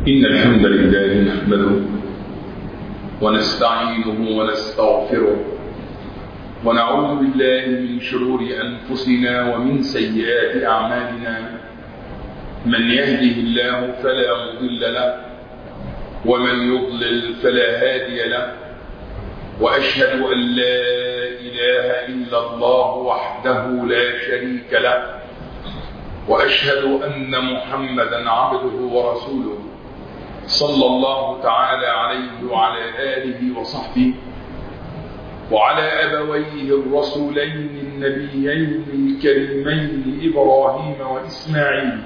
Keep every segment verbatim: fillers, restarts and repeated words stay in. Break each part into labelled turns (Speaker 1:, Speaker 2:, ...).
Speaker 1: إن الحمد لله نحمده ونستعينه ونستغفره ونعوذ بالله من شرور أنفسنا ومن سيئات أعمالنا. من يهده الله فلا مضل له ومن يضلل فلا هادي له، وأشهد أن لا إله إلا الله وحده لا شريك له، وأشهد أن محمدا عبده ورسوله صلى الله تعالى عليه وعلى آله وصحبه وعلى أبويه الرسولين النبيين الكريمين إبراهيم وإسماعيل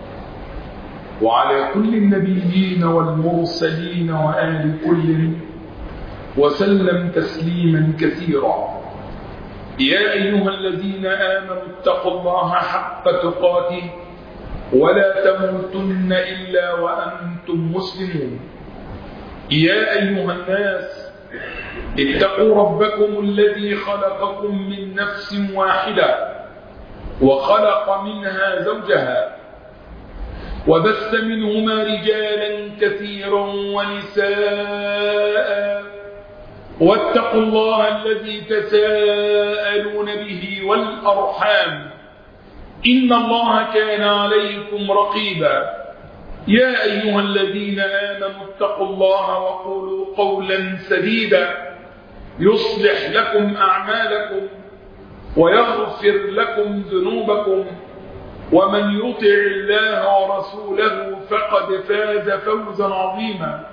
Speaker 1: وعلى كل النبيين والمرسلين وآل كل وسلم تسليما كثيرا. يا أيها الذين آمنوا اتقوا الله حق تقاته ولا تموتن إلا وأنتم مسلمون. يا أيها الناس اتقوا ربكم الذي خلقكم من نفس واحدة وخلق منها زوجها وبث منهما رجالا كثيرا ونساء، واتقوا الله الذي تساءلون به والأرحام إن الله كان عليكم رقيبا. يا أيها الذين آمنوا اتقوا الله وقولوا قولا سديدا يصلح لكم أعمالكم ويغفر لكم ذنوبكم، ومن يطع الله ورسوله فقد فاز فوزا عظيما.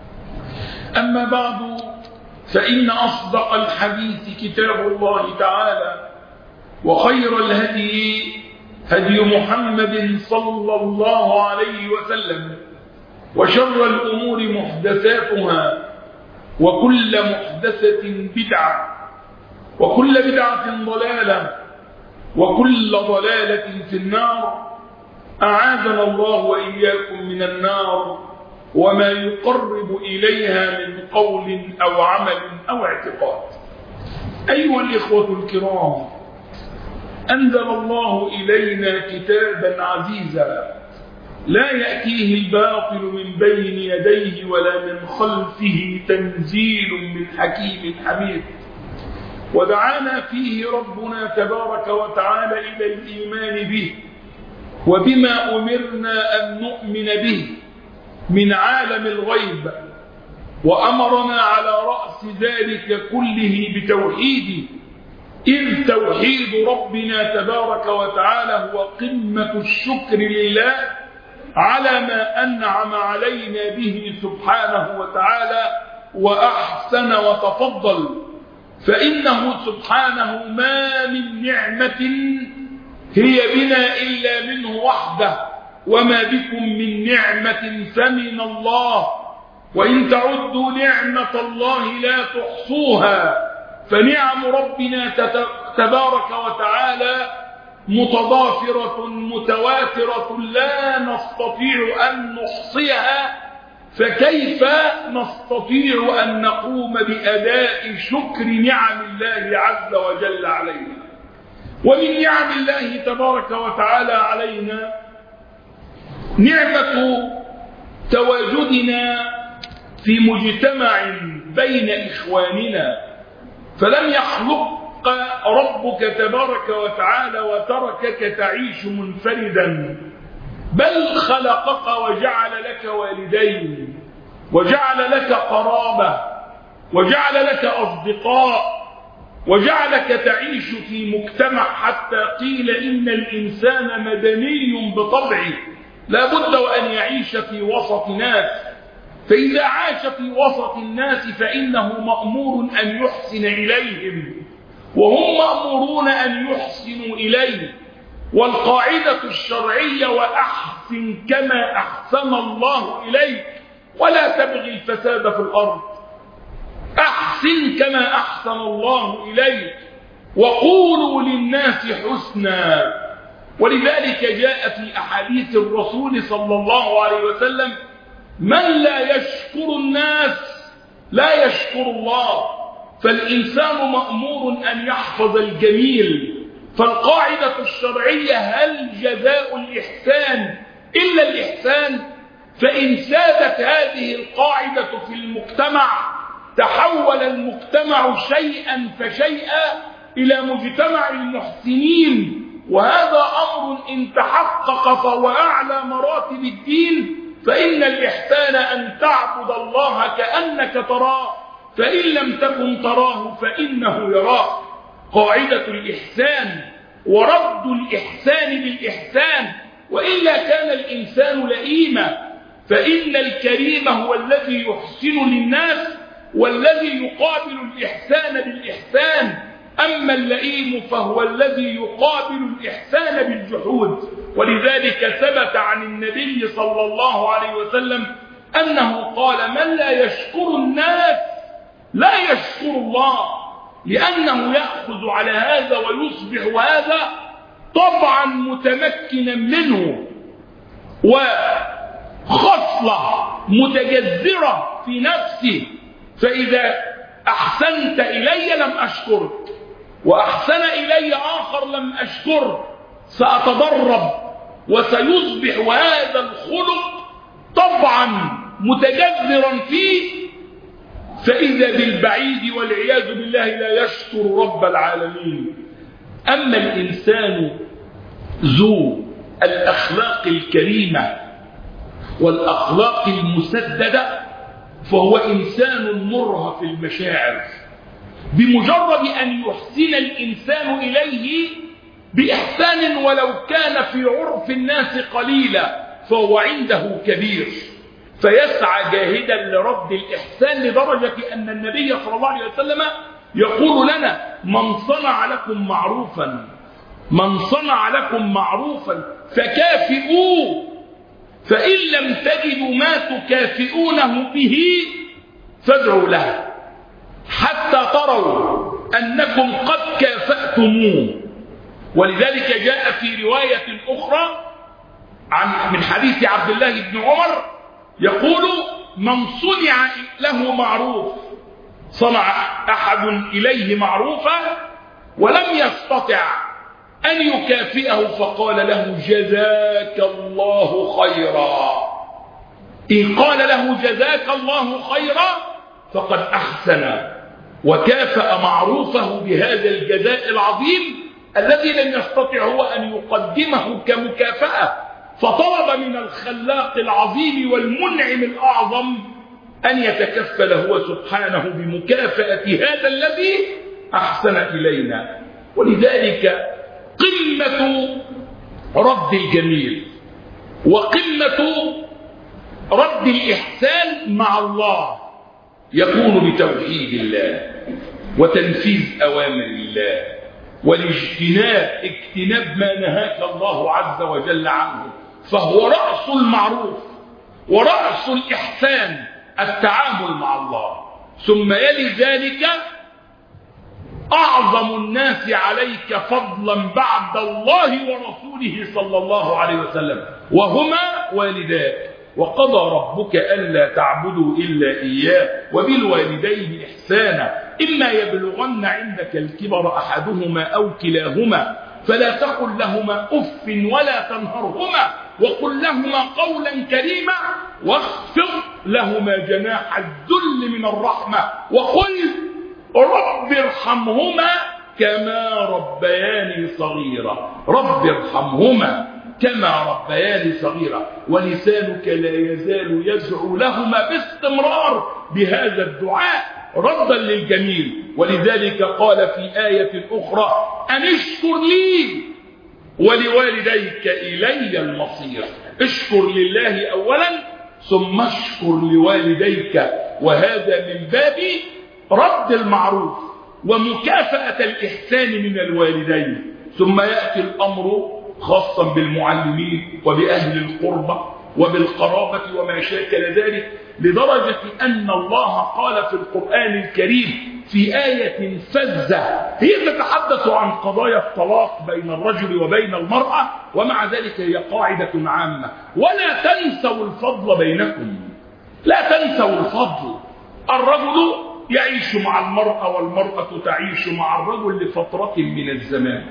Speaker 1: أما بعد، فإن أصدق الحديث كتاب الله تعالى، وخير الهدي هدي محمد صلى الله عليه وسلم، وشر الأمور محدثاتها، وكل محدثة بدعة، وكل بدعة ضلالة، وكل ضلالة في النار. أعاذنا الله وإياكم من النار وما يقرب إليها من قول أو عمل أو اعتقاد. أيها الإخوة الكرام، أنزل الله إلينا كتابا عزيزا لا يأتيه الباطل من بين يديه ولا من خلفه، تنزيل من حكيم حميد. ودعانا فيه ربنا تبارك وتعالى إلى الإيمان به وبما أمرنا أن نؤمن به من عالم الغيب، وأمرنا على رأس ذلك كله بتوحيده، إذ توحيد ربنا تبارك وتعالى هو قمة الشكر لله على ما أنعم علينا به سبحانه وتعالى وأحسن وتفضل. فإنه سبحانه ما من نعمة هي بنا إلا منه وحده، وما بكم من نعمة فمن الله، وإن تعدوا نعمة الله لا تحصوها. فنعم ربنا تبارك وتعالى متضافرة متواترة لا نستطيع أن نحصيها، فكيف نستطيع أن نقوم بأداء شكر نعم الله عز وجل علينا؟ ومن نعم الله تبارك وتعالى علينا نعمة تواجدنا في مجتمع بين إخواننا. فلم يخلق ربك تبارك وتعالى وتركك تعيش منفردا، بل خلقك وجعل لك والدين، وجعل لك قرابة، وجعل لك أصدقاء، وجعلك تعيش في مجتمع، حتى قيل إن الإنسان مدني بطبعه، لا بد وأن يعيش في وسط ناس. فإذا عاش في وسط الناس فإنه مأمور أن يحسن إليهم، وهم مأمورون أن يحسنوا إليه. والقاعدة الشرعية: وأحسن كما أحسن الله إليك ولا تبغي الفساد في الأرض. أحسن كما أحسن الله إليك، وقولوا للناس حسنا. ولذلك جاء في أحاديث الرسول صلى الله عليه وسلم: من لا يشكر الناس لا يشكر الله. فالإنسان مأمور أن يحفظ الجميل. فالقاعدة الشرعية: هل جزاء الإحسان إلا الإحسان؟ فإن سادت هذه القاعدة في المجتمع تحول المجتمع شيئا فشيئا إلى مجتمع المحسنين، وهذا أمر إن تحقق فهو أعلى مراتب الدين. فإن الإحسان أن تعبد الله كأنك تراه، فإن لم تكن تراه فإنه يراك. قاعدة الإحسان ورد الإحسان بالإحسان، وإلا كان الإنسان لئيما. فإن الكريم هو الذي يحسن للناس والذي يقابل الإحسان بالإحسان، أما اللئيم فهو الذي يقابل الإحسان بالجحود. ولذلك ثبت عن النبي صلى الله عليه وسلم أنه قال: من لا يشكر الناس لا يشكر الله، لأنه يأخذ على هذا ويصبح هذا طبعا متمكنا منه، وخصلة متجذرة في نفسه. فإذا أحسنت إلي لم أشكرك، وأحسن إلي آخر لم أشكر، سأتضرب وسيصبح هذا الخلق طبعا متجذرا فيه، فإذا بالبعيد والعياذ بالله لا يشكر رب العالمين. أما الإنسان ذو الأخلاق الكريمة والأخلاق المسددة فهو إنسان مرهف المشاعر، بمجرد أن يحسن الإنسان إليه بإحسان ولو كان في عرف الناس قليلا فهو عنده كبير، فيسعى جاهدا لرد الإحسان، لدرجة أن النبي صلى الله عليه وسلم يقول لنا: من صنع لكم معروفا من صنع لكم معروفا فكافئوه، فإن لم تجدوا ما تكافئونه به فادعوا له حتى تروا أنكم قد كافأتموه. ولذلك جاء في رواية أخرى عن من حديث عبد الله بن عمر يقول: من صنع له معروف، صنع أحد إليه معروفا ولم يستطع أن يكافئه فقال له: جزاك الله خيرا. إن قال له جزاك الله خيرا فقد أحسن وكافأ معروفه بهذا الجزاء العظيم الذي لم يستطع هو أن يقدمه كمكافأة، فطلب من الخلاق العظيم والمنعم الأعظم أن يتكفل هو سبحانه بمكافأة هذا الذي أحسن إلينا. ولذلك قمة رد الجميل وقمة رد الإحسان مع الله يكون بتوحيد الله وتنفيذ أوامر الله والاجتناب اجتناب ما نهاك الله عز وجل عنه، فهو رأس المعروف ورأس الإحسان التعامل مع الله. ثم يلي ذلك أعظم الناس عليك فضلا بعد الله ورسوله صلى الله عليه وسلم وهما والداك، وقضى ربك ألا تعبدوا إلا إياه وبالوالدين إحسانا إما يبلغن عندك الكبر أحدهما أو كلاهما فلا تقل لهما أف ولا تنهرهما وقل لهما قولا كريما واخفض لهما جناح الذل من الرحمة وقل رب ارحمهما كما ربياني صغيرا. رب ارحمهما كما ربياني صغيرا. ولسانك لا يزال يدعو لهما باستمرار بهذا الدعاء ردا للجميل. ولذلك قال في آية أخرى: أن اشكر لي ولوالديك إلي المصير. اشكر لله أولا ثم اشكر لوالديك، وهذا من باب رد المعروف ومكافأة الإحسان من الوالدين. ثم يأتي الأمر خاصا بالمعلمين وبأهل القربة وبالقرابة وما شاكل ذلك، لدرجة أن الله قال في القرآن الكريم في آية فزة هي تتحدث عن قضايا الطلاق بين الرجل وبين المرأة، ومع ذلك هي قاعدة عامة: ولا تنسوا الفضل بينكم. لا تنسوا الفضل. الرجل يعيش مع المرأة والمرأة تعيش مع الرجل لفترة من الزمان،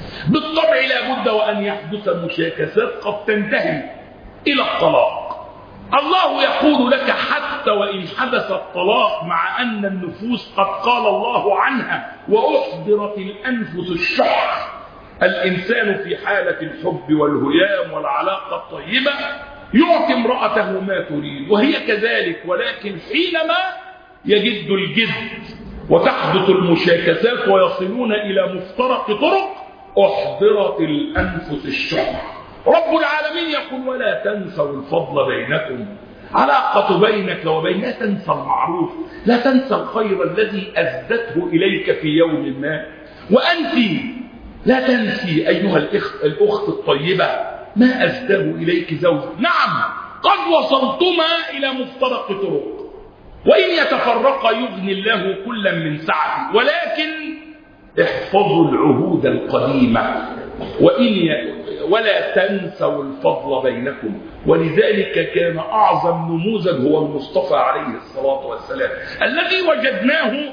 Speaker 1: بالطبع لا بد وأن يحدث مشاكسات قد تنتهي إلى الطلاق، الله يقول لك حتى وإن حدث الطلاق، مع أن النفوس قد قال الله عنها وأحضرت الأنفس الشح، الإنسان في حالة الحب والهيام والعلاقة الطيبة يعطي امرأته ما تريد وهي كذلك، ولكن حينما يجد الجد وتحدث المشاكسات ويصلون إلى مفترق طرق أحضرت الأنفس الشح. رب العالمين يقول ولا تنسوا الفضل بينكم، علاقة بينك وبين، لا تنسى المعروف، لا تنسى الخير الذي أسدته إليك في يوم ما. وأنت لا تنسي أيها الأخت, الأخت الطيبة ما أسده إليك زوجك. نعم قد وصلتما إلى مفترق طرق، وإن يتفرقا يغني الله كلا من سعته، ولكن احفظوا العهود القديمة وإن ولا تنسوا الفضل بينكم. ولذلك كان أعظم نموذج هو المصطفى عليه الصلاة والسلام الذي وجدناه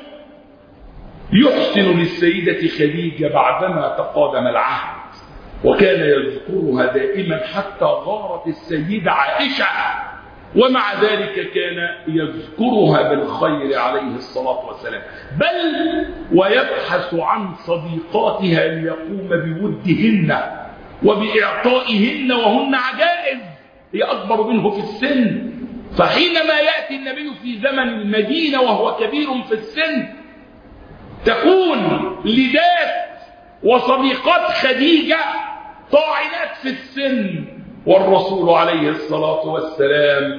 Speaker 1: يحسن للسيدة خديجة بعدما تقادم العهد، وكان يذكرها دائما حتى غارت السيدة عائشة، ومع ذلك كان يذكرها بالخير عليه الصلاة والسلام، بل ويبحث عن صديقاتها ليقوم بودهن وبإعطائهن وهن عجائز، هي أكبر منه في السن. فحينما يأتي النبي في زمن المدينة وهو كبير في السن تكون لدات وصديقات خديجة طاعنات في السن، والرسول عليه الصلاة والسلام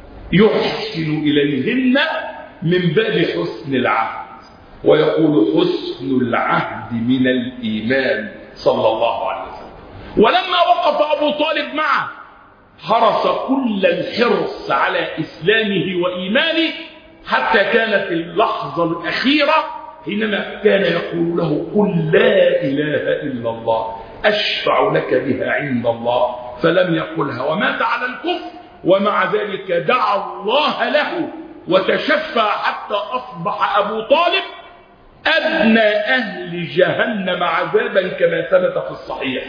Speaker 1: يحسن إليهن من باب حسن العهد، ويقول حسن العهد من الإيمان صلى الله عليه وسلم. ولما وقف أبو طالب معه حرص كل الحرص على إسلامه وإيمانه، حتى كانت اللحظة الأخيرة حينما كان يقول له قل لا إله إلا الله أشفع لك بها عند الله، فلم يقلها ومات على الكفر، ومع ذلك دعا الله له وتشفع حتى أصبح أبو طالب أدنى أهل جهنم عذابا كما ثبت في الصحيح.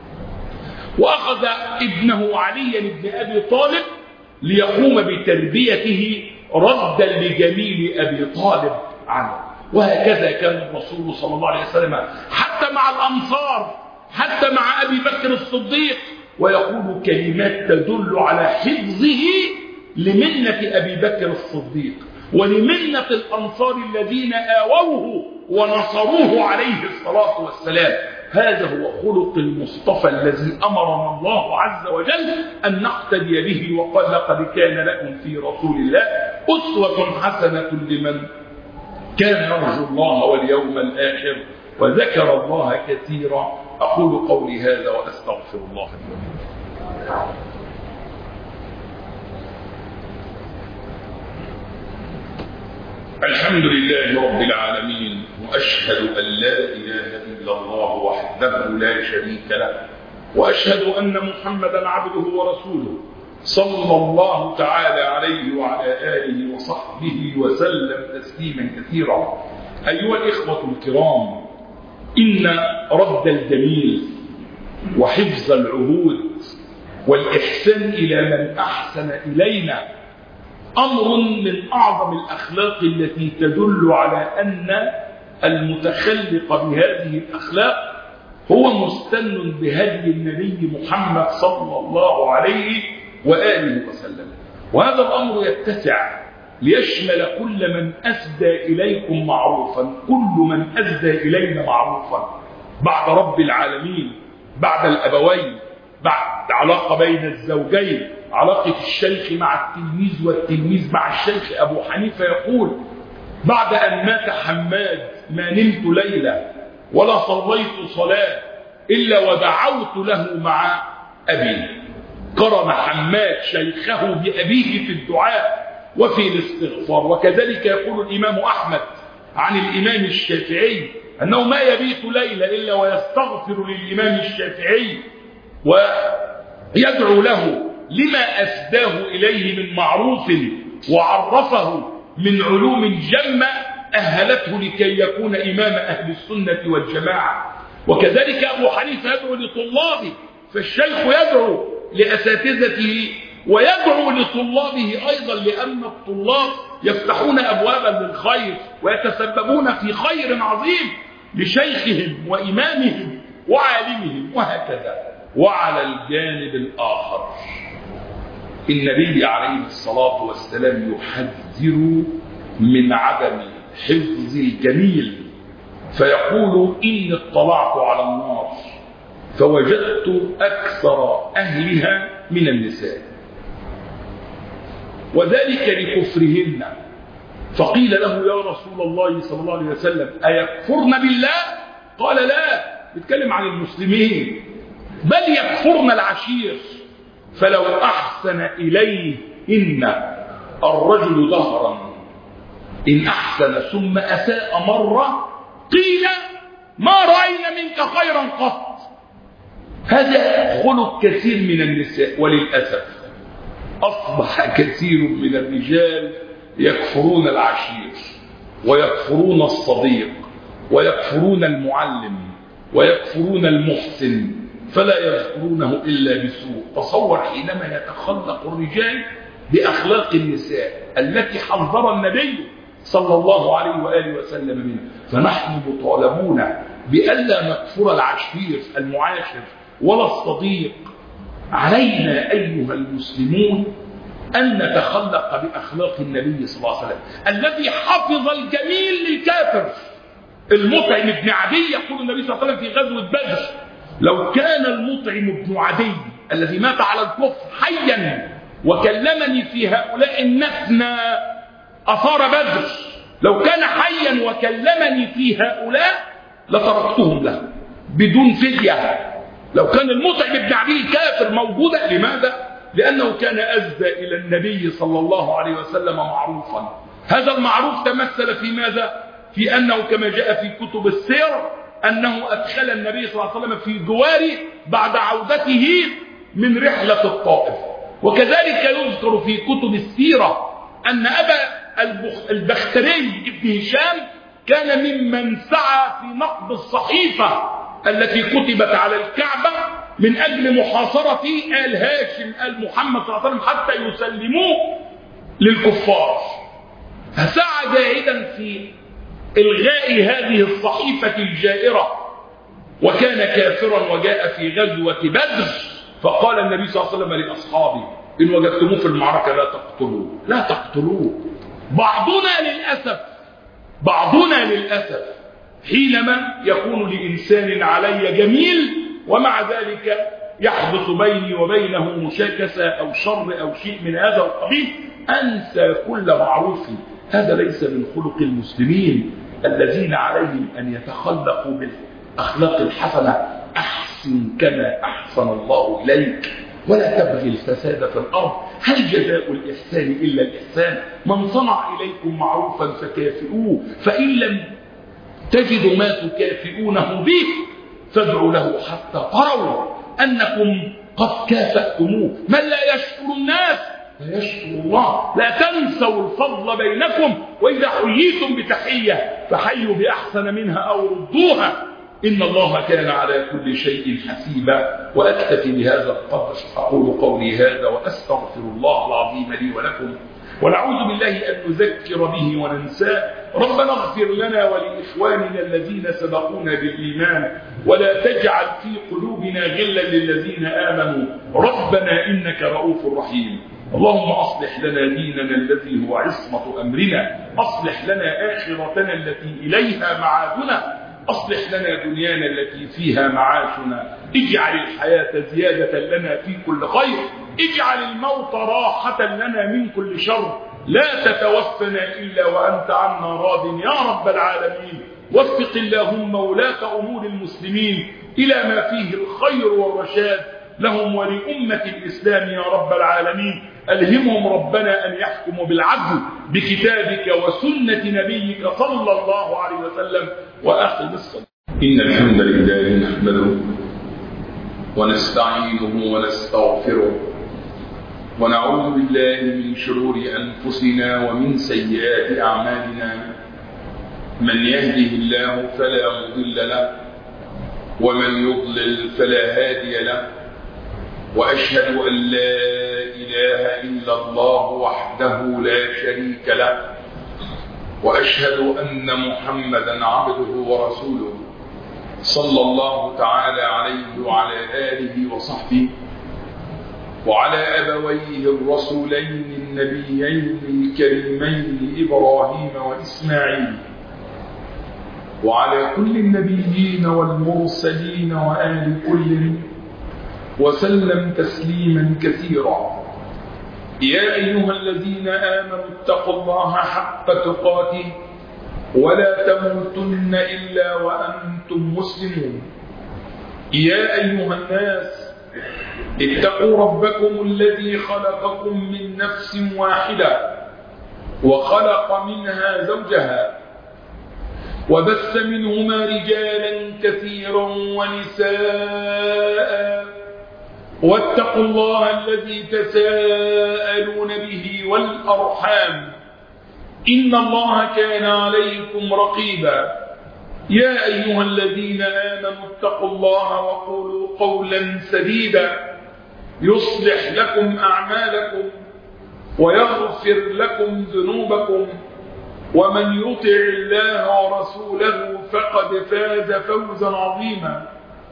Speaker 1: وأخذ ابنه علي بن أبي طالب ليقوم بتربيته ردا لجميل أبي طالب عنه. وهكذا كان الرسول صلى الله عليه وسلم حتى مع الأنصار، حتى مع أبي بكر الصديق، ويقول كلمات تدل على حفظه لمنة أبي بكر الصديق ولمنة الأنصار الذين آووه ونصروه عليه الصلاة والسلام. هذا هو خلق المصطفى الذي أمرنا الله عز وجل أن نقتدي به، وقال لقد كان لكم في رسول الله أسوة حسنة لمن كان يرجو الله واليوم الآخر وذكر الله كثيرا. أقول قولي هذا وأستغفر الله لي. الحمد لله رب العالمين، وأشهد أن لا إله إلا الله وحده لا شريك له، وأشهد أن محمدا عبده ورسوله صلى الله تعالى عليه وعلى آله وصحبه وسلم تسليما كثيرا. أيها الإخوة الكرام، إن رد الجميل وحفظ العهود والإحسان إلى من أحسن إلينا أمر من أعظم الأخلاق التي تدل على أن المتخلق بهذه الأخلاق هو مستن بهدي النبي محمد صلى الله عليه وآله وسلم. وهذا الأمر يتسع ليشمل كل من أسدى إليكم معروفا، كل من أسدى إلينا معروفا بعد رب العالمين، بعد الأبوين، بعد علاقة بين الزوجين، علاقة الشيخ مع التلميذ والتلميذ مع الشيخ. أبو حنيفة يقول بعد أن مات حماد ما نمت ليلة ولا صليت صلاة إلا ودعوت له مع أبي. قرن حماد شيخه بأبيه في الدعاء وفي الاستغفار. وكذلك يقول الإمام أحمد عن الإمام الشافعي أنه ما يبيت ليلة إلا ويستغفر للإمام الشافعي ويدعو له لما أسداه إليه من معروف وعرفه من علوم جمة أهلته لكي يكون إمام أهل السنة والجماعة. وكذلك أبو حنيفة يدعو لطلابه، فالشيخ يدعو لأساتذته ويدعو لطلابه أيضا، لأن الطلاب يفتحون أبوابا للخير ويتسببون في خير عظيم لشيخهم وإمامهم وعالمهم وهكذا. وعلى الجانب الآخر النبي عليه الصلاة والسلام يحذر من عدم حفظ الجميل، فيقول إني اطلعت على النار فوجدت أكثر أهلها من النساء، وذلك لكفرهن. فقيل له يا رسول الله صلى الله عليه وسلم أيكفرن بالله؟ قال لا، بيتكلم عن المسلمين، بل يكفرن العشير. فلو أحسن إليه إن الرجل دهرا إن أحسن ثم أساء مرة قيل ما رأينا منك خيرا قط. هذا خلق كثير من النساء، وللأسف أصبح كثير من الرجال يكفرون العشير ويكفرون الصديق ويكفرون المعلم ويكفرون المحسن، فلا يذكرونه إلا بسوء. تصور حينما يتخلق الرجال بأخلاق النساء التي حذر النبي صلى الله عليه وآله وسلم منه. فنحن مطالبون بألا نكفر العشير المعاشر ولا الصديق. علينا أيها المسلمون أن نتخلق بأخلاق النبي صلى الله عليه وسلم الذي حفظ الجميل للكافر. المطعم بن عدي يقول النبي صلى الله عليه وسلم في غزوة بدر لو كان المطعم بن عدي الذي مات على الكفر حيا وكلمني في هؤلاء النتنى أثار بدر، لو كان حيا وكلمني في هؤلاء لتركتهم له بدون فدية. لو كان المطعم بن عدي الكافر موجودا، لماذا؟ لأنه كان أزدى إلى النبي صلى الله عليه وسلم معروفا. هذا المعروف تمثل في ماذا؟ في أنه كما جاء في كتب السير أنه أدخل النبي صلى الله عليه وسلم في جواره بعد عودته من رحلة الطائف. وكذلك يذكر في كتب السيرة أن أبا البختري ابن هشام كان ممن سعى في نقض الصحيفة التي كتبت على الكعبة من أجل محاصرة آل هاشم آل محمد صلى الله عليه وسلم حتى يسلموه للكفار. فسعى جاهدا في إلغاء هذه الصحيفة الجائرة، وكان كافرا وجاء في غزوة بدر. فقال النبي صلى الله عليه وسلم لأصحابه إن وجدتموه في المعركة لا تقتلوه لا تقتلوه. بعضنا للأسف بعضنا للأسف حينما يكون لإنسان علي جميل ومع ذلك يحدث بيني وبينه مشاكسة أو شر أو شيء من هذا القبيل أنسى كل معروف. هذا ليس من خلق المسلمين الذين عليهم أن يتخلقوا بالأخلاق الحسنة. أحسن كما أحسن الله إليك ولا تبغي الفساد في الأرض. هل جزاء الإحسان إلا الإحسان؟ من صنع إليكم معروفا فكافئوه، فإن لم تجدوا ما تكافئونه به فادعوا له حتى تروا أنكم قد كافأتموه. من لا يشكر الناس لا يشكر الله. لا تنسوا الفضل بينكم، وإذا حييتم بتحية فحيوا بأحسن منها أو ردوها، إن الله كان على كل شيء حسيبا. وأكتفي بهذا القدر، أقول قولي هذا وأستغفر الله العظيم لي ولكم، ونعوذ بالله أن نذكر به وننساه. ربنا اغفر لنا ولإخواننا الذين سبقونا بالإيمان، ولا تجعل في قلوبنا غلا للذين آمنوا ربنا إنك رؤوف رحيم. اللهم أصلح لنا ديننا الذي هو عصمة أمرنا، أصلح لنا آخرتنا التي إليها معادنا، أصلح لنا دنيانا التي فيها معاشنا. اجعل الحياة زيادة لنا في كل خير، اجعل الموت راحة لنا من كل شر. لا تتوفنا إلا وأنت عنا راض يا رب العالمين. وفق اللهم ولاة أمور المسلمين إلى ما فيه الخير والرشاد لهم ولأمة الإسلام يا رب العالمين. ألهمهم ربنا أن يحكموا بالعدل بكتابك وسنة نبيك صلى الله عليه وسلم. وأقم الصلاة. إن الحمد لله نحمده ونستعينه ونستغفره ونعوذ بالله من شرور أنفسنا ومن سيئات أعمالنا. من يهده الله فلا مضل له ومن يضلل فلا هادي له، وأشهد أن لا إله إلا الله وحده لا شريك له، وأشهد أن محمدا عبده ورسوله صلى الله تعالى عليه وعلى آله وصحبه وعلى أبويه الرسولين النبيين الكريمين إبراهيم وإسماعيل، وعلى كل النبيين والمرسلين وآل كل، وسلم تسليما كثيرا. يا أيها الذين آمنوا اتقوا الله حق تقاته ولا تموتن إلا وأنتم مسلمون. يا أيها الناس اتقوا ربكم الذي خلقكم من نفس واحدة وخلق منها زوجها وبث منهما رجالا كثيرا ونساء، واتقوا الله الذي تساءلون به والأرحام إن الله كان عليكم رقيبا. يا أيها الذين آمنوا اتقوا الله وقولوا قولا سديدا يصلح لكم أعمالكم ويغفر لكم ذنوبكم، ومن يطع الله ورسوله فقد فاز فوزا عظيما.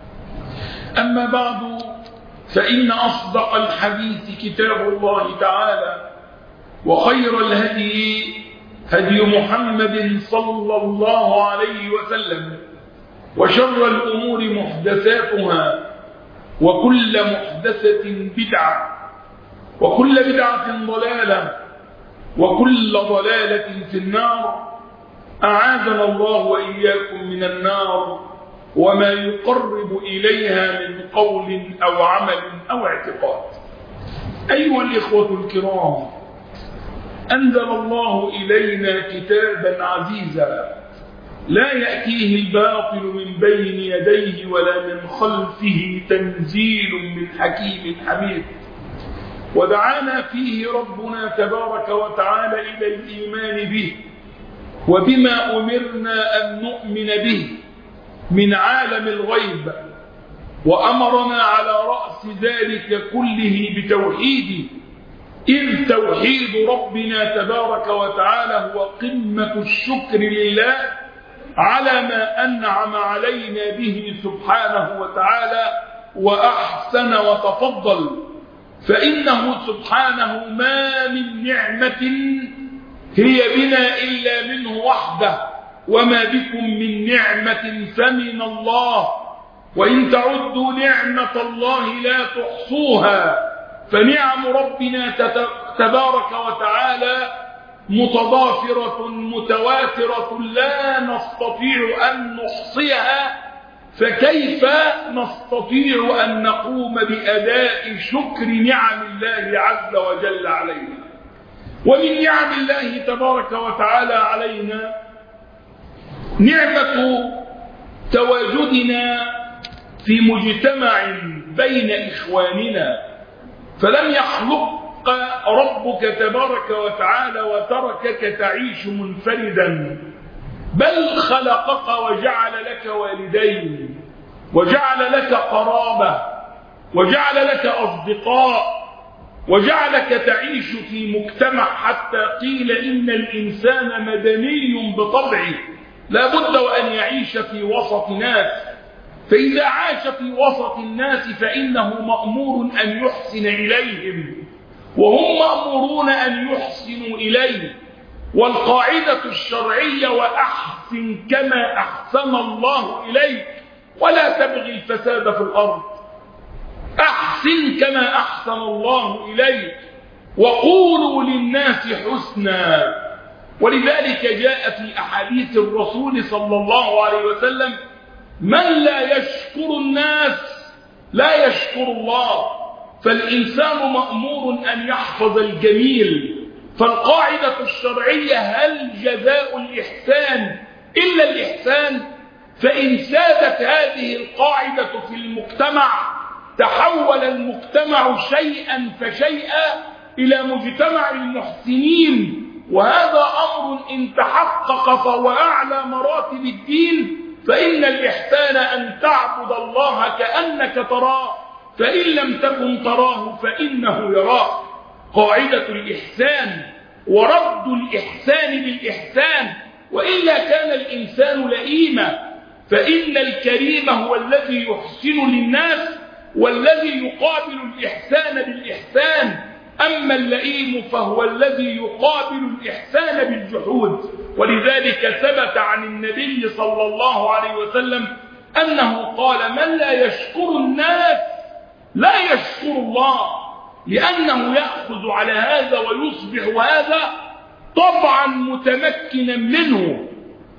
Speaker 1: أما بعد، فإن أصدق الحديث كتاب الله تعالى، وخير الهدي هدي محمد صلى الله عليه وسلم، وشر الأمور محدثاتها، وكل محدثة بدعة، وكل بدعة ضلالة، وكل ضلالة في النار. أعاذنا الله وإياكم من النار وما يقرب إليها من قول أو عمل أو اعتقاد. أيها الإخوة الكرام، أنزل الله إلينا كتابا عزيزا لا يأتيه الباطل من بين يديه ولا من خلفه، تنزيل من حكيم حميد. ودعانا فيه ربنا تبارك وتعالى إلى الإيمان به وبما أمرنا أن نؤمن به من عالم الغيب، وأمرنا على رأس ذلك كله بتوحيده، إذ توحيد ربنا تبارك وتعالى هو قمة الشكر لله على ما أنعم علينا به سبحانه وتعالى وأحسن وتفضل. فإنه سبحانه ما من نعمة هي بنا إلا منه وحده، وما بكم من نعمة فمن الله، وإن تعدوا نعمة الله لا تحصوها. فنعم ربنا تبارك وتعالى متضافرة متواترة لا نستطيع أن نحصيها، فكيف نستطيع أن نقوم بأداء شكر نعم الله عز وجل علينا؟ ومن نعم الله تبارك وتعالى علينا نعمة تواجدنا في مجتمع بين إخواننا. فلم يخلق ربك تبارك وتعالى وتركك تعيش منفردا، بل خلقك وجعل لك والدين، وجعل لك قرابة، وجعل لك أصدقاء، وجعلك تعيش في مجتمع، حتى قيل إن الإنسان مدني بطبعه، لا بد وأن يعيش في وسط ناس. فإذا عاش في وسط الناس فإنه مأمور أن يحسن إليهم، وهم مأمورون أن يحسنوا إليه. والقاعدة الشرعية: وأحسن كما أحسن الله إليك ولا تبغي الفساد في الأرض. أحسن كما أحسن الله إليك، وقولوا للناس حسنا. ولذلك جاء في أحاديث الرسول صلى الله عليه وسلم: من لا يشكر الناس لا يشكر الله. فالإنسان مأمور أن يحفظ الجميل. فالقاعدة الشرعية: هل جزاء الإحسان إلا الإحسان؟ فإن سادت هذه القاعدة في المجتمع تحول المجتمع شيئا فشيئا إلى مجتمع المحسنين. وهذا أمر إن تحقق فهو أعلى مراتب الدين. فإن الإحسان أن تعبد الله كأنك تراه، فإن لم تكن تراه فإنه يراك. قاعدة الإحسان ورد الإحسان بالإحسان، وإلا كان الإنسان لئيما، فإن الكريم هو الذي يحسن للناس والذي يقابل الإحسان بالإحسان، أما اللئيم فهو الذي يقابل الإحسان بالجحود. ولذلك ثبت عن النبي صلى الله عليه وسلم أنه قال: من لا يشكر الناس لا يشكر الله، لأنه يأخذ على هذا ويصبح هذا طبعا متمكنا منه،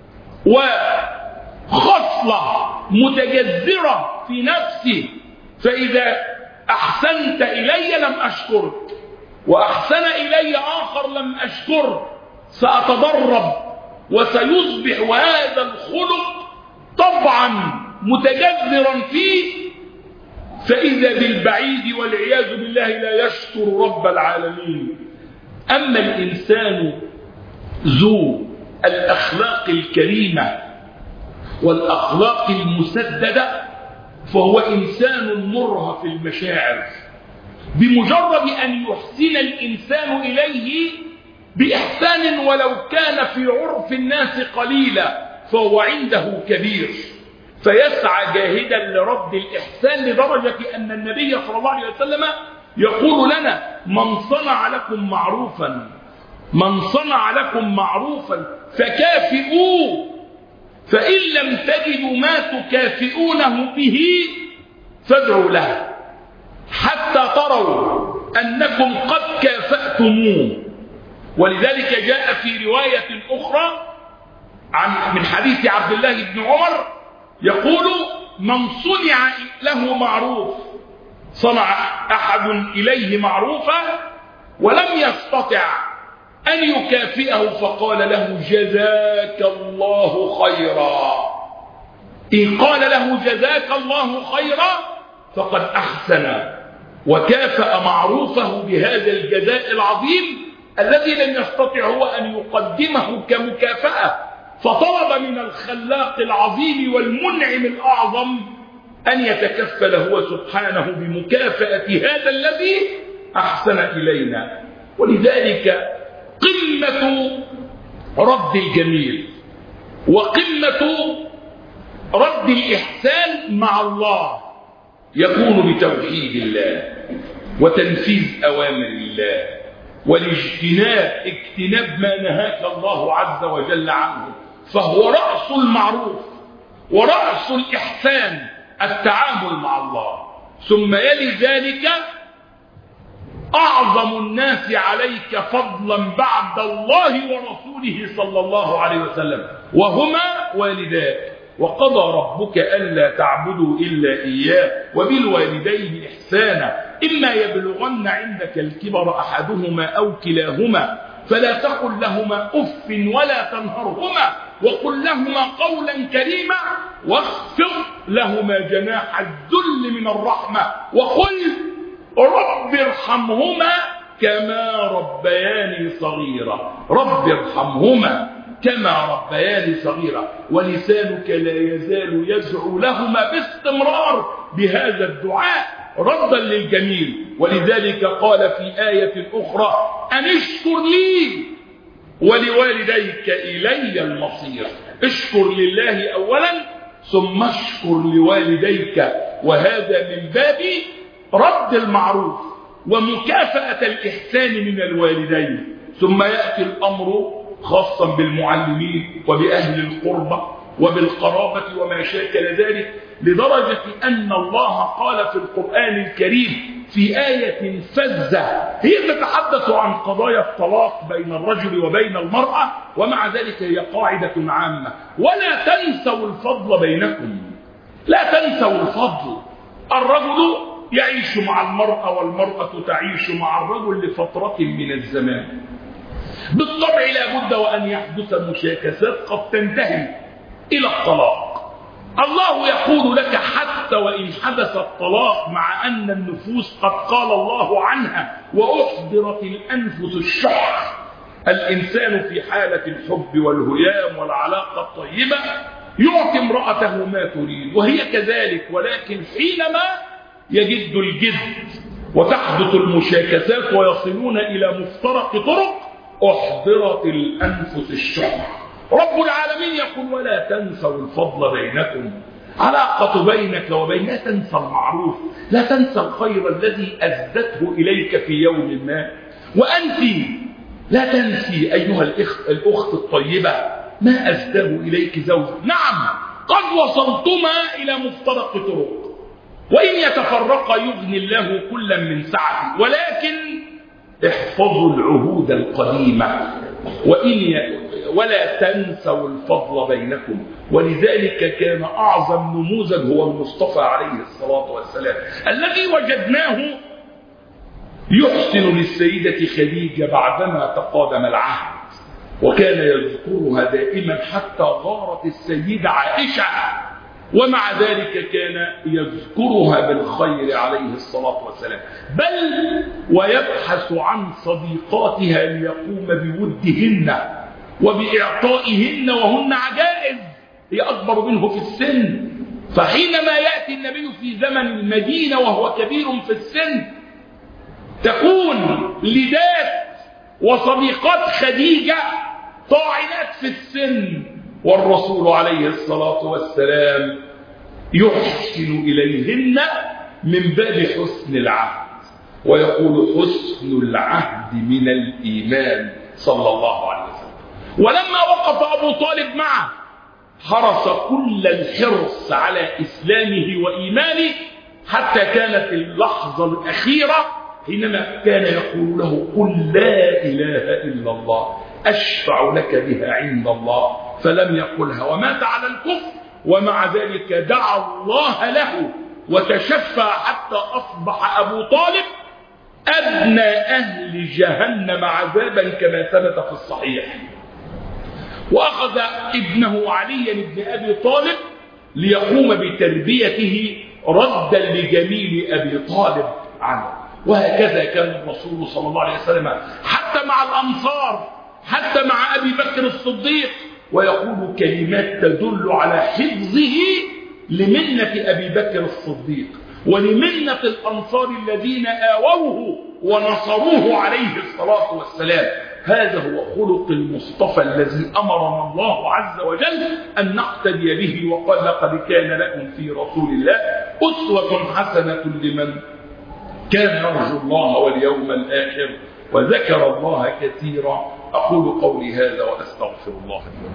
Speaker 1: وخصلة متجذرة في نفسه. فإذا أحسنت إلي لم أشكرك، وأحسن إلي آخر لم أشكره، سأتدرب وسيصبح هذا الخلق طبعا متجذرا فيه، فإذا بالبعيد والعياذ بالله لا يشكر رب العالمين. أما الإنسان ذو الأخلاق الكريمة والأخلاق المسددة فهو إنسان مرهف المشاعر، بمجرد أن يحسن الإنسان إليه بإحسان ولو كان في عرف الناس قليلا فهو عنده كبير، فيسعى جاهدا لرد الإحسان، لدرجة أن النبي صلى الله عليه وسلم يقول لنا: من صنع لكم معروفا من صنع لكم معروفا فكافئوه، فإن لم تجدوا ما تكافئونه به فادعوا له حتى تروا أنكم قد كافأتموه. ولذلك جاء في رواية أخرى عن من حديث عبد الله بن عمر يقول: من صنع له معروف، صنع أحد إليه معروفا ولم يستطع أن يكافئه فقال له: جزاك الله خيرا. إن قال له جزاك الله خيرا فقد أحسن وكافأ معروفه بهذا الجزاء العظيم الذي لم يستطع هو أن يقدمه كمكافأة، فطلب من الخلاق العظيم والمنعم الأعظم أن يتكفل هو سبحانه بمكافأة هذا الذي أحسن إلينا. ولذلك قمة رد الجميل وقمة رد الإحسان مع الله يكون بتوحيد الله وتنفيذ أوامر الله والاجتناب اجتناب ما نهاك الله عز وجل عنه، فهو رأس المعروف ورأس الإحسان التعامل مع الله. ثم يلي ذلك أعظم الناس عليك فضلا بعد الله ورسوله صلى الله عليه وسلم وهما والداك. وقضى ربك ألا تعبدوا إلا إياه وبالوالدين إحسانا إما يبلغن عندك الكبر أحدهما أو كلاهما فلا تقل لهما أف ولا تنهرهما وقل لهما قولا كريما واخفض لهما جناح الذل من الرحمة وقل رب ارحمهما كما ربياني صغيرا. رب ارحمهما كما ربياني صغيرا. ولسانك لا يزال يدعو لهما باستمرار بهذا الدعاء ردا للجميل. ولذلك قال في آية أخرى: أن اشكر لي ولوالديك إلي المصير. اشكر لله أولا ثم اشكر لوالديك، وهذا من باب رد المعروف ومكافأة الإحسان من الوالدين. ثم يأتي الأمر خاصا بالمعلمين وبأهل القربة وبالقرابة وما شاكل ذلك، لدرجة أن الله قال في القرآن الكريم في آية فزة هي تتحدث عن قضايا الطلاق بين الرجل وبين المرأة، ومع ذلك هي قاعدة عامة: ولا تنسوا الفضل بينكم. لا تنسوا الفضل. الرجل يعيش مع المرأة والمرأة تعيش مع الرجل لفترة من الزمان، بالطبع لا بد وأن يحدث مشاكسات قد تنتهي إلى الطلاق. الله يقول لك حتى وإن حدث الطلاق مع أن النفوس قد قال الله عنها وأحضرت الأنفس الشح، الإنسان في حالة الحب والهيام والعلاقة الطيبة يعطي امرأته ما تريد وهي كذلك، ولكن حينما يجد الجد وتحدث المشاكسات ويصلون إلى مفترق طرق أحضرت الأنفس الشح. رب العالمين يقول ولا تنسوا الفضل بينكم، علاقة بينك وبين، لا تنسى المعروف، لا تنسى الخير الذي أسدته إليك في يوم ما. وأنت لا تنسي أيها الأخت, الأخت الطيبة ما أسده إليك زوجك. نعم قد وصلتما إلى مفترق طرق، وإن يتفرقا يغني الله كلا من سعته، ولكن احفظوا العهود القديمة وإن ولا تنسوا الفضل بينكم. ولذلك كان أعظم نموذج هو المصطفى عليه الصلاة والسلام الذي وجدناه يحسن للسيدة خديجة بعدما تقادم العهد، وكان يذكرها دائما حتى غارت السيدة عائشة، ومع ذلك كان يذكرها بالخير عليه الصلاة والسلام، بل ويبحث عن صديقاتها ليقوم بودهن وبإعطائهن وهن عجائز، هي أكبر منه في السن. فحينما يأتي النبي في زمن المدينة وهو كبير في السن تكون لدات وصديقات خديجة طاعنات في السن، والرسول عليه الصلاة والسلام يحسن إليهن من باب حسن العهد، ويقول حسن العهد من الإيمان صلى الله عليه وسلم. ولما وقف أبو طالب معه حرص كل الحرص على إسلامه وإيمانه، حتى كانت اللحظة الأخيرة حينما كان يقول له قل لا إله إلا الله أشفع لك بها عند الله، فلم يقلها ومات على الكفر، ومع ذلك دعا الله له وتشفع حتى أصبح أبو طالب أدنى أهل جهنم عذابا كما ثبت في الصحيح. وأخذ ابنه علي بن أبي طالب ليقوم بتربيته ردا لجميل أبي طالب عنه. وهكذا كان الرسول صلى الله عليه وسلم حتى مع الأنصار، حتى مع أبي بكر الصديق، ويقول كلمات تدل على حفظه لمنة أبي بكر الصديق ولمنة الأنصار الذين آووه ونصروه عليه الصلاة والسلام. هذا هو خلق المصطفى الذي أمرنا الله عز وجل أن نقتدي به، وقال لقد كان لكم في رسول الله أسوة حسنة لمن كان يرجو الله واليوم الآخر وذكر الله كثيرا. أقول قولي هذا وأستغفر الله لي.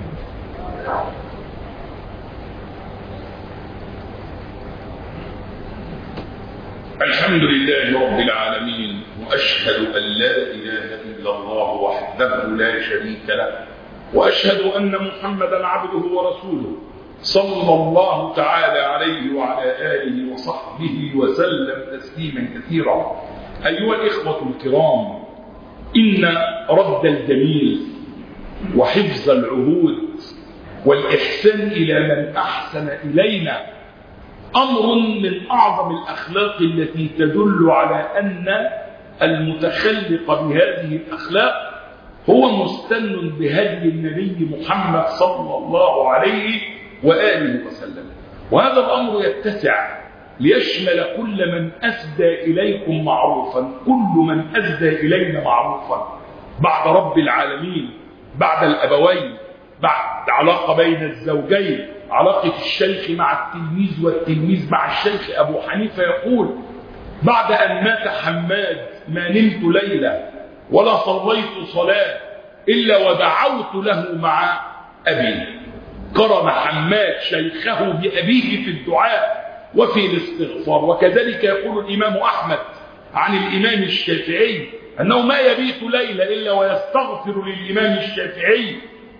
Speaker 1: الحمد لله رب العالمين، وأشهد أن لا إله إلا الله وحده لا شريك له، وأشهد أن محمدا عبده ورسوله صلى الله تعالى عليه وعلى آله وصحبه وسلم تسليما كثيرا. أيها الإخوة الكرام، إن رد الجميل وحفظ العهود والإحسان إلى من أحسن إلينا أمر من أعظم الأخلاق التي تدل على أن المتخلق بهذه الأخلاق هو مستن بهدي النبي محمد صلى الله عليه وآله وسلم. وهذا الأمر يتسع ليشمل كل من أسدى إليكم معروفا، كل من أسدى إلينا معروفا بعد رب العالمين، بعد الأبوين، بعد علاقة بين الزوجين، علاقة الشيخ مع التلميذ والتلميذ مع الشيخ. أبو حنيفة يقول بعد أن مات حماد ما نمت ليلة ولا صليت صلاة إلا ودعوت له مع أبي. قرن حماد شيخه بأبيه في الدعاء وفي الاستغفار. وكذلك يقول الإمام أحمد عن الإمام الشافعي أنه ما يبيت ليلة إلا ويستغفر للإمام الشافعي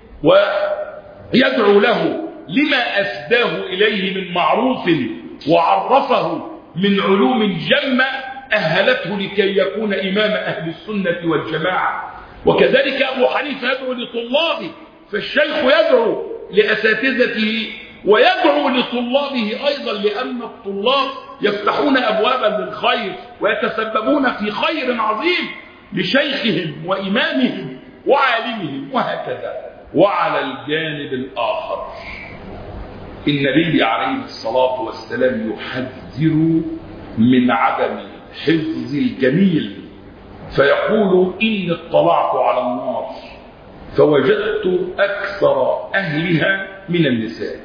Speaker 1: ويدعو له لما أسداه إليه من معروف وعرفه من علوم جمة أهلته لكي يكون إمام أهل السنة والجماعة. وكذلك أبو حنيفة يدعو لطلابه، فالشيخ يدعو لأساتذته ويدعو لطلابه أيضا، لأن الطلاب يفتحون أبوابا للخير ويتسببون في خير عظيم لشيخهم وإمامهم وعالمهم، وهكذا. وعلى الجانب الآخر النبي عليه الصلاة والسلام يحذر من عدم حفظ الجميل، فيقول إني اطلعت على النار فوجدت أكثر أهلها من النساء،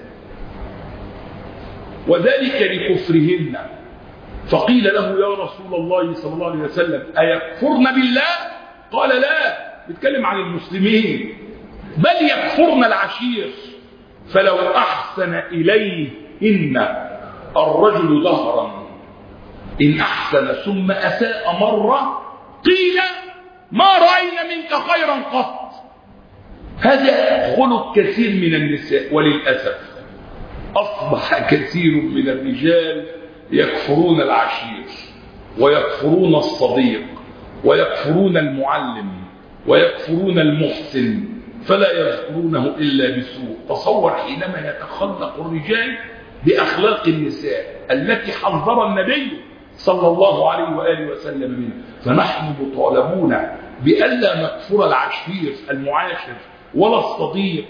Speaker 1: وذلك لكفرهن. فقيل له يا رسول الله صلى الله عليه وسلم أيكفرن بالله؟ قال لا، بيتكلم عن المسلمين، بل يكفرن العشير. فلو أحسن إليه إن الرجل ظهرا إن أحسن ثم أساء مرة قيل ما رأينا منك خيرا قط. هذا خلق كثير من النساء، وللأسف أصبح كثير من الرجال يكفرون العشير ويكفرون الصديق ويكفرون المعلم ويكفرون المحسن، فلا يذكرونه إلا بسوء. تصور حينما يتخلق الرجال بأخلاق النساء التي حذر النبي صلى الله عليه وآله وسلم منها. فنحن مطالبون بألا نكفر العشير المعاشر ولا الصديق.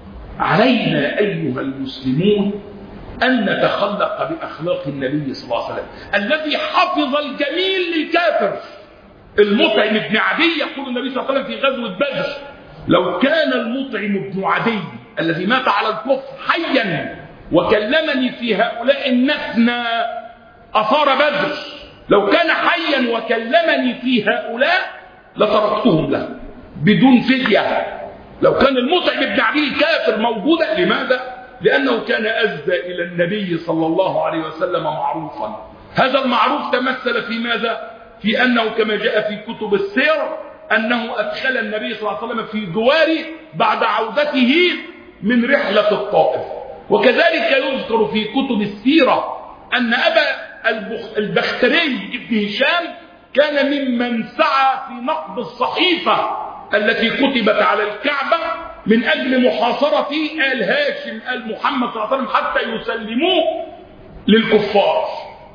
Speaker 1: علينا أيها المسلمون أن نتخلق بأخلاق النبي صلى الله عليه وسلم الذي حفظ الجميل للكافر. المطعم بن عدي يقول النبي صلى الله عليه وسلم في غزوة بدر لو كان المطعم بن عدي الذي مات على الكفر حيا وكلمني في هؤلاء النتنى أثار بدر، لو كان حيا وكلمني في هؤلاء لتركتهم له بدون فدية. لو كان المطعم بن عدي الكافر موجودا، لماذا؟ لأنه كان أزدى إلى النبي صلى الله عليه وسلم معروفا. هذا المعروف تمثل في ماذا؟ في أنه كما جاء في كتب السير أنه أدخل النبي صلى الله عليه وسلم في جواره بعد عودته من رحلة الطائف. وكذلك يذكر في كتب السيرة أن أبا البختري ابن هشام كان ممن سعى في نقض الصحيفة التي كتبت على الكعبة من أجل محاصرة آل هاشم آل محمد صلى الله عليه وسلم حتى يسلموه للكفار.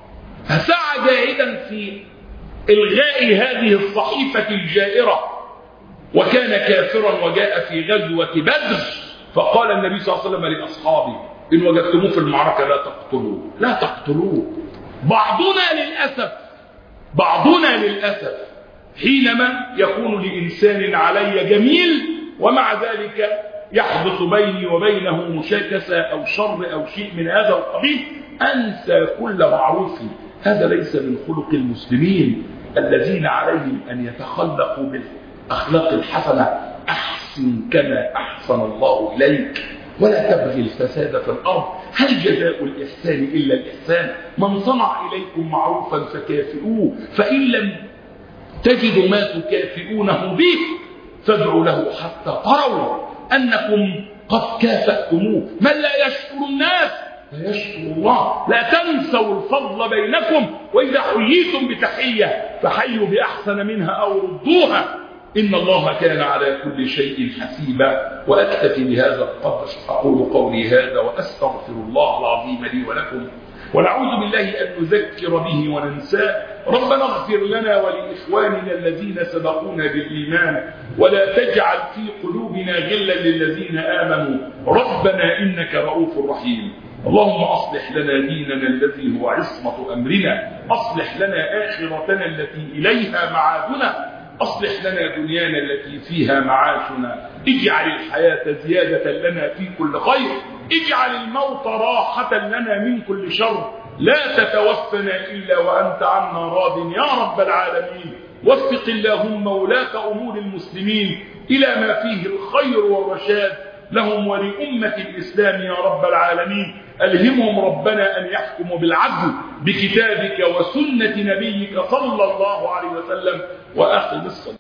Speaker 1: فسعى جاهدا في إلغاء هذه الصحيفة الجائرة، وكان كافرا وجاء في غزوة بدر. فقال النبي صلى الله عليه وسلم لأصحابه إن وجدتموه في المعركة لا تقتلوه لا تقتلوه. بعضنا للأسف بعضنا للأسف حينما يكون لإنسان علي جميل ومع ذلك يحدث بيني وبينه مشاكسة أو شر أو شيء من هذا القبيل أنسى كل معروف. هذا ليس من خلق المسلمين الذين عليهم أن يتخلقوا بالأخلاق الحسنة. أحسن كما أحسن الله إليك ولا تبغي الفساد في الأرض. هل جزاء الإحسان إلا الإحسان؟ من صنع إليكم معروفا فكافئوه، فإن لم تجدوا ما تكافئونه به فادعوا له حتى تروا أنكم قد كافأتموه. من لا يشكر الناس فيشكر الله. لا تنسوا الفضل بينكم، وإذا حييتم بتحية فحيوا بأحسن منها أو ردوها، إن الله كان على كل شيء حسيبا. وأكتفي بهذا القدر، أقول قولي هذا وأستغفر الله العظيم لي ولكم، ونعوذ بالله أن نذكر به وننساه. ربنا اغفر لنا ولإخواننا الذين سبقونا بالإيمان، ولا تجعل في قلوبنا غلا للذين آمنوا ربنا إنك رؤوف رحيم. اللهم أصلح لنا ديننا الذي هو عصمة أمرنا، أصلح لنا آخرتنا التي إليها معادنا، أصلح لنا دنيانا التي فيها معاشنا، اجعل الحياة زيادة لنا في كل خير، اجعل الموت راحة لنا من كل شر، لا تتوفنا إلا وأنت عنا راض يا رب العالمين. وفق اللهم ولاة أمور المسلمين إلى ما فيه الخير والرشاد لهم ولأمة الإسلام يا رب العالمين. ألهمهم ربنا أن يحكموا بالعدل بكتابك وسنة نبيك صلى الله عليه وسلم. وأخذ الصلاة.